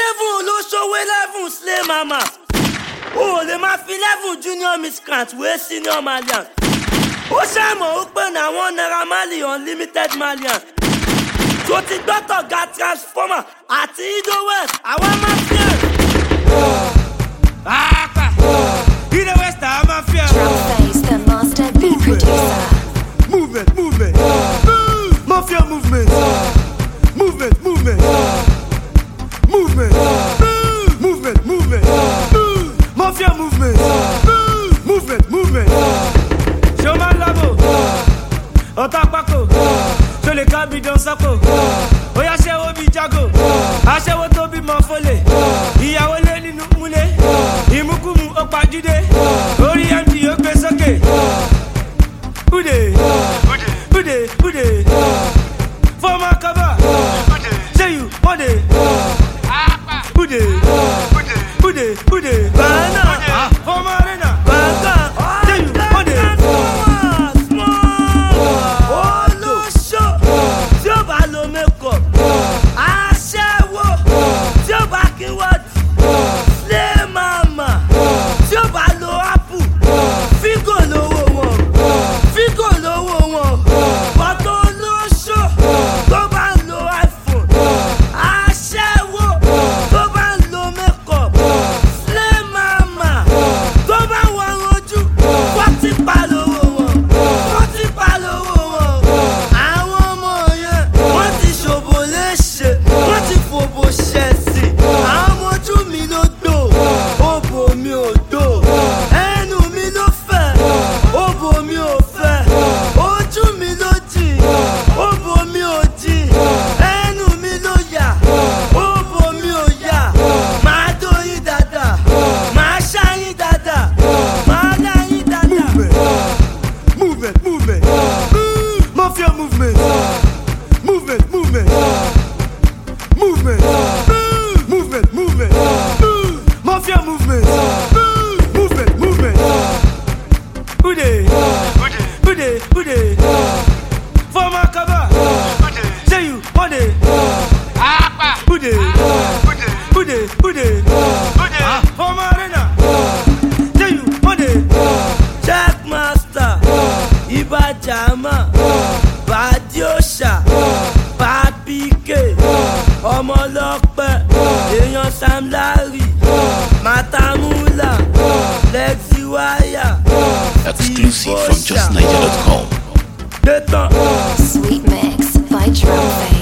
level ló ṣòwò level slay mama. O lè máa fi level junior miscreant wey senior malian. Ó ṣàmọ̀ ó pè ní àwọn Naira Marley unlimited malian. Tó ti gbọ́tọ̀ ga transformer àti Ido West àwọn mafia. Ido West àwọn mafia. Drumface, the master beat producer. Movement, movement. Mafia movement. Movement, movement. Movement. Movement, movement. Mafia movement. Movement, movement. Showman Labo. Otapako. Sur les cabines dans sa peau. Oya ṣẹ́wó bí jago. Aṣẹ́wó tó bí mọ́ fọlẹ̀. Ìyàwó lé nínú múlẹ̀. Ìmúkúmu ó pàjúdé. Orí MD ó gbé sókè. Ude. Ude. Ude. Former cover. Say you want it. Ude. Ude. Ude. Bana. Former arena. Bana. Say you want it. Olóṣó tí ó bá lo makeup. Aṣẹ́wó tí ó bá kí wọ́ọ̀tì. Slay mama tí ó bá lo apple. Fígò lówó wọn. Fígò lówó wọn. Bọ́tò olóṣó tó bá lo iPhone. Aṣẹ́wó tó bá lo makeup. Slay mama tó bá wọ ojú. Wọ́n ti pa lówó wọn. Wọ́n ti pa lówó wọn. Àwọn ọmọ yẹn wọ́n ti ṣòbò léṣe. Wọ́n ti fòbò ṣẹ̀sì. Àwọn ọmọ ojú mi ló dò. Òbò mi ò dò. Ẹnu mi ló fẹ̀. Òbò mi ò fẹ̀. Ojú mi ló jì. Òbò mi ò jì. Ẹnu mi ló yà. Òbò mi ò yà. Màá dóyin dáadáa. Màá ṣáyín dáadáa. Màá dáyín dáadáa. Movement, movement. Mafia movement. Movement, movement. Movement. Movement, movement. Mafia movement. Movement, movement. Ude. Ude. Ude. Former cover. Say you want it. Ude. Ude. Ude. Former arena. Say you want it. Checkmaster, Iba Jama, Badiosha, Papike, Ọmọlọ́pẹ́, èèyàn Sam Larry, Matamula, Lexi Wire, Exclusive from justniger.com. Détàn. Sweet mix by Drumface.